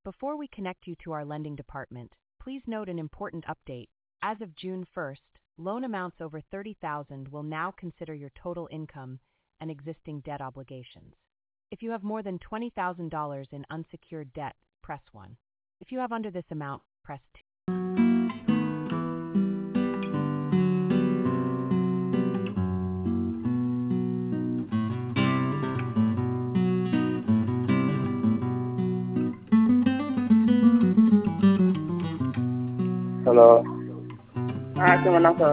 Before we connect you to our lending department, please note an important update. As of June 1st, loan amounts over $30,000 will now consider your total income and existing debt obligations. If you have more than $20,000 in unsecured debt, press 1. If you have under this amount, press 2. Hello কেমন আছো?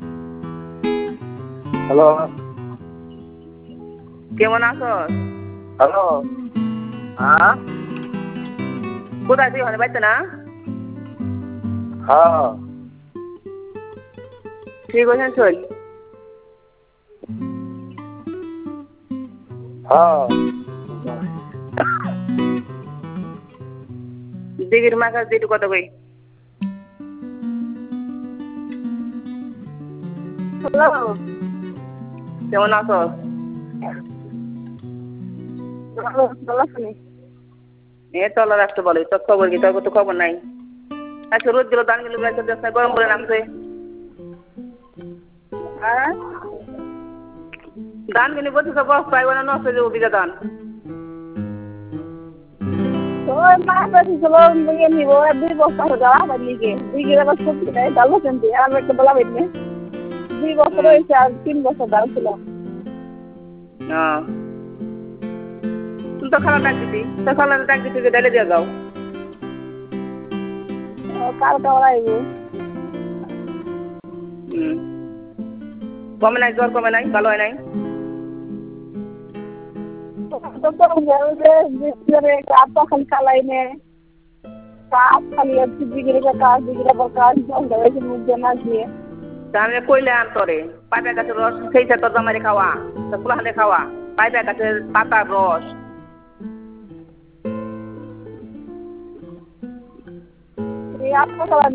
Hello কেমন আছো? Hello হ্যাঁ, কোথায় তুই? ওখানে বাড়িতে না? হ্যাঁ ঠিক আছে, চল। হ্যাঁ দিঘির মাছ দিটু কত কই? হ্যালো, কেমন আছো? ভালো আছো? এ চলো রাখতে বলো, তোর খবর কি? তোর তো খবর নাই। আচ্ছা, রোদ গেল, ধান গেল, গরম করে নামছে। হ্যাঁ, ধান কিনে বলছি তো, বস পাইব না, নষ্ট হয়ে যাবো বিঘা ধান। ওই মাছ ছিল নিব 2 বস্তা দেওয়া আমার লিগে 2 কিলো সবজি দেয় ডাল কিনতে আর একটা বলা বেদনে 2 বছর হয়েছে আর 3 বছর ডাল ছিল। তুমি তো খালা ডাক দিতি, তো খালা ডাক দিতি যে ডালে দিয়ে যাও। কালকে ওরা আইব। কমে নাই, জ্বর কমে নাই, ভালো হয় নাই। খালি কালাই নে কাজ খালি বিগড়ে কাজ বিগড়ে কাজ মুখ না দিয়ে তাহলে কইলে আন তোরে পাইপের গাছের রস খেয়েছে তোর জামাইরে খাওয়া, তোর ফুলাহানে খাওয়া, পাইপের গাছের পাতার রস।